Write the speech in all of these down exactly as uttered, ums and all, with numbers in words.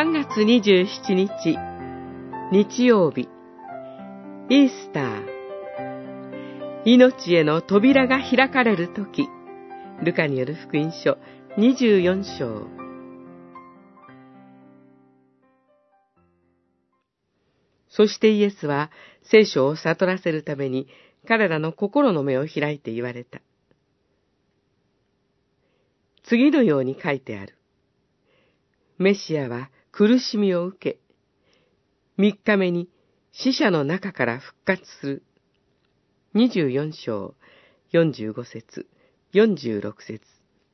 さんがつにじゅうしちにち、日曜日、イースター。命への扉が開かれるとき、ルカによる福音書にじゅうよんしょう。そしてイエスは聖書を悟らせるために彼らの心の目を開いて言われた。次のように書いてある。メシアは苦しみを受け、三日目に死者の中から復活する。にじゅうよんしょう、よんじゅうごせつ、よんじゅうろくせつ。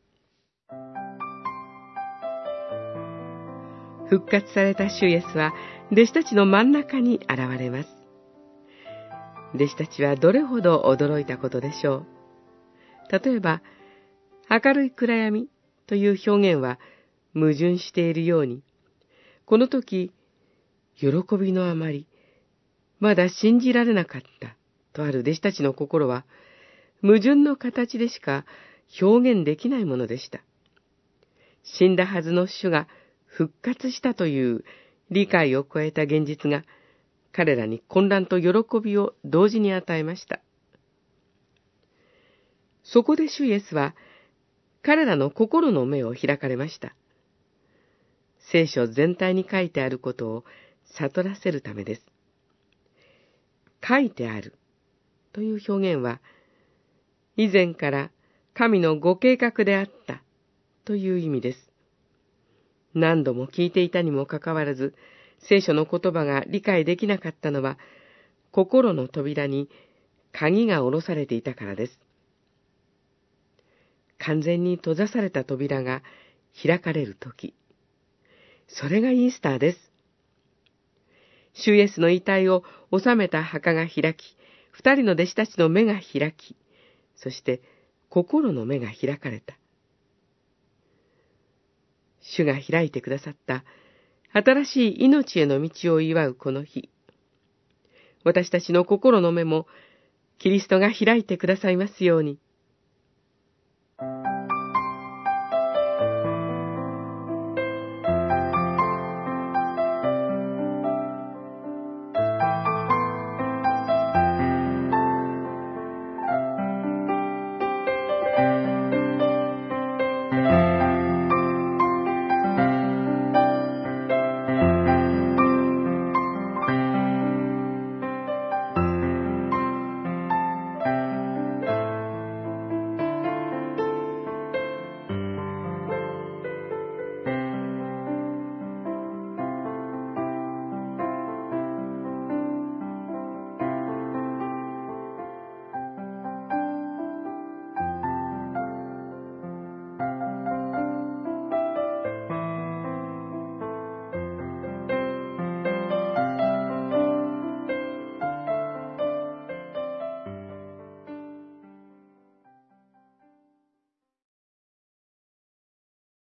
復活された主イエスは弟子たちの真ん中に現れます。弟子たちはどれほど驚いたことでしょう。例えば、明るい暗闇という表現は矛盾しているように、この時、喜びのあまり、まだ信じられなかったとある弟子たちの心は、矛盾の形でしか表現できないものでした。死んだはずの主が復活したという理解を超えた現実が、彼らに混乱と喜びを同時に与えました。そこで主イエスは、彼らの心の目を開かれました。聖書全体に書いてあることを悟らせるためです。書いてあるという表現は、以前から神のご計画であったという意味です。何度も聞いていたにもかかわらず、聖書の言葉が理解できなかったのは、心の扉に鍵が下ろされていたからです。完全に閉ざされた扉が開かれるとき、それがイースターです。主イエスの遺体を収めた墓が開き、二人の弟子たちの目が開き、そして心の目が開かれた。主が開いてくださった新しい命への道を祝うこの日、私たちの心の目もキリストが開いてくださいますように。